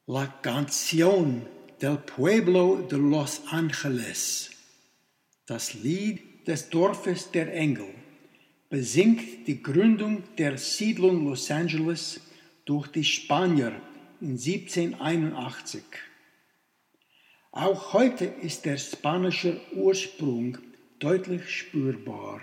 La Canción del Pueblo de Los Angeles, das Lied des Dorfes der Engel, besingt die Gründung der Siedlung Los Angeles durch die Spanier in 1781. Auch heute ist der spanische Ursprung deutlich spürbar.